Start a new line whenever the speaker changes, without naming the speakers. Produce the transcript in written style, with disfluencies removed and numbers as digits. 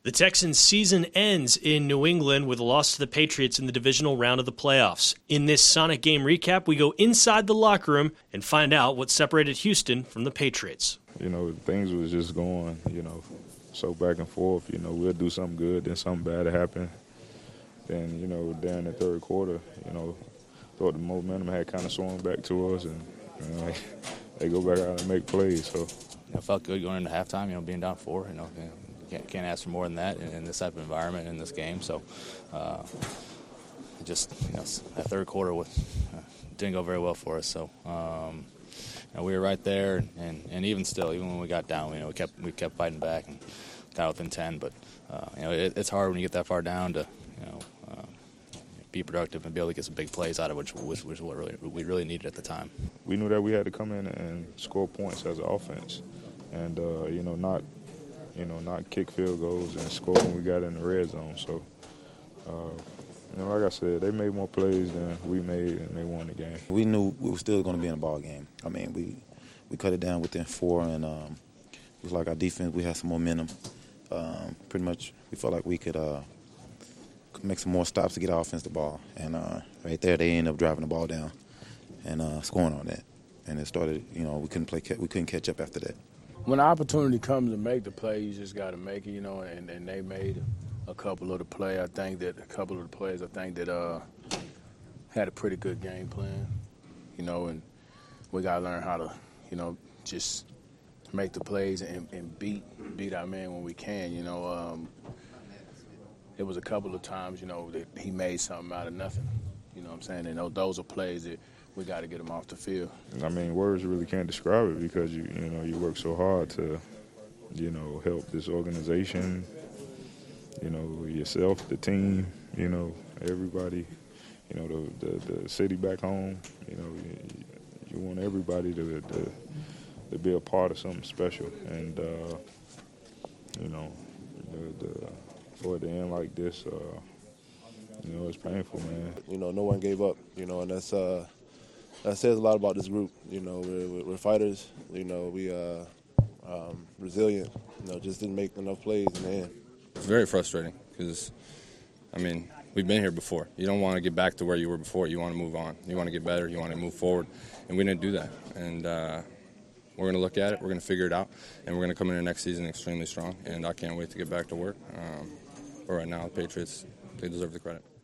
The Texans' season ends in New England with a loss to the Patriots in the divisional round of the playoffs. In this Sonic game recap, we go inside the locker room and find out what separated Houston from the Patriots.
Things was just going, so back and forth. We'll do something good, then something bad happen. Then, during the third quarter, thought the momentum had kind of swung back to us, and they go back out and make plays. So
it felt good going into halftime. Being down 4. Can't ask for more than that in this type of environment in this game. So, that third quarter didn't go very well for us. So, we were right there, and even still, even when we got down, we kept fighting back and got within 10. But it's hard when you get that far down to be productive and be able to get some big plays out of which was what we really needed at the time.
We knew that we had to come in and score points as an offense, and not kick field goals and score when we got in the red zone. So, like I said, they made more plays than we made, and they won the game.
We knew we were still going to be in a ball game. I mean, we cut it down within 4, and it was like our defense, we had some momentum. Pretty much, we felt like we could make some more stops to get our offense the ball. And right there, they ended up driving the ball down and scoring on that. And it started, we couldn't catch up after that.
When the opportunity comes to make the play, you just got to make it, and they made a couple of the plays. I think that had a pretty good game plan, and we got to learn how to, just make the plays and beat our man when we can, It was a couple of times, that he made something out of nothing, you know what I'm saying? And those are plays that we got to get them off the field.
I mean, words really can't describe it because you work so hard to, help this organization, yourself, the team, everybody, the city back home. You want everybody to be a part of something special, and for it to end like this, it's painful, man.
No one gave up, and that says a lot about this group. We're fighters. We resilient. Just didn't make enough plays in the end.
It's very frustrating because, we've been here before. You don't want to get back to where you were before. You want to move on. You want to get better. You want to move forward, and we didn't do that. And we're going to look at it. We're going to figure it out, and we're going to come into next season extremely strong. And I can't wait to get back to work. But right now, the Patriots, they deserve the credit.